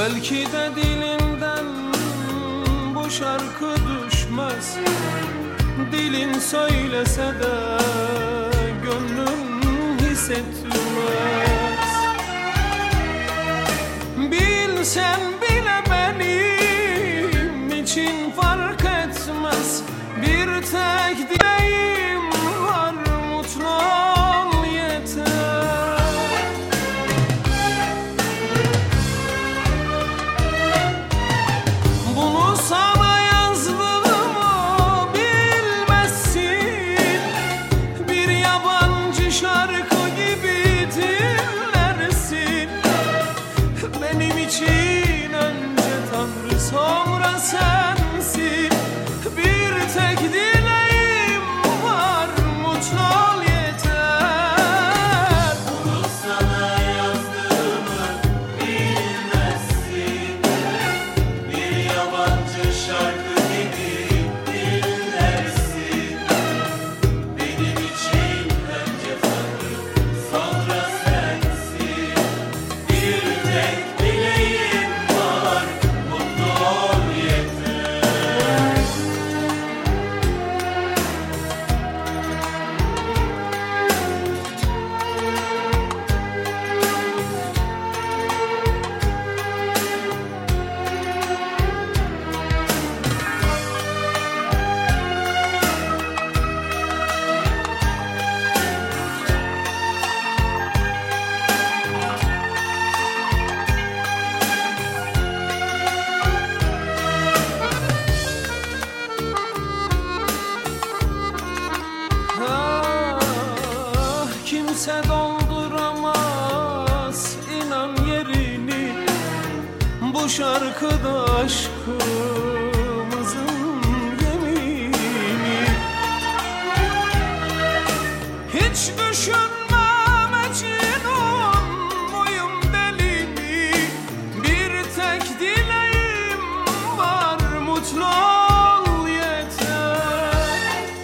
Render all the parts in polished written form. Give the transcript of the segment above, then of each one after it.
Belki de dilinden bu şarkı düşmez. Dilin söylese de gönlün hissetmez. Bilsen bile benim için fark etmez. Bir tek dileğim var, mutlu ol yeter. Bunu sana yazdığımı bilmezsin. Bir yabancı şarkı gibi dinlersin. Benim için önce Tanrı, sonra sensin. Bir tek dileğim var, mutlu ol yeter. Bunu sana yazdığımı bilmezsin. Bir yabancı şarkı gibi dinlersin. Benim için önce Tanrı, sonra sensin. Bir tek dileğim var, mutlu ol yeter. Kimse dolduramaz inan yerini. Bu şarkıda aşkımızın yemini. Hiç düşünmem Mecnun muyum deli mi? Bir tek dileğim var, mutlu ol yeter.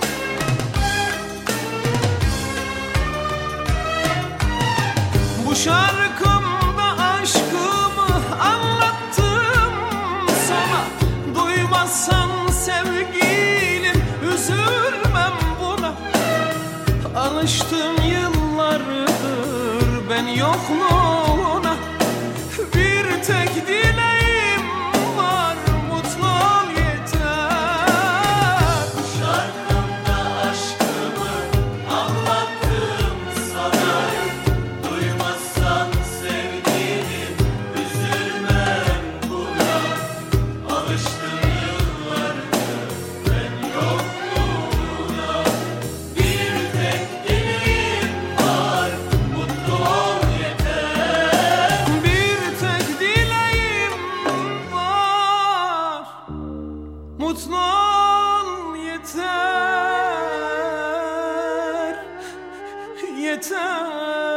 Bu şarkımda aşkımı anlattım sana. Duymazsan sevgilim, üzülmem buna. Alıştım yıllardır ben yokluğuna. Bir tek dileğim var, mutlu ol yeter. Şarkımda aşkımı anlattım sana. Duymazsan sevgilim, üzülmem buna. Alıştım yıllardır ben yokluğuna. Bir tek dileğim var, mutlu ol yeter. Bir tek dileğim var, mutlu ol yeter, yeter.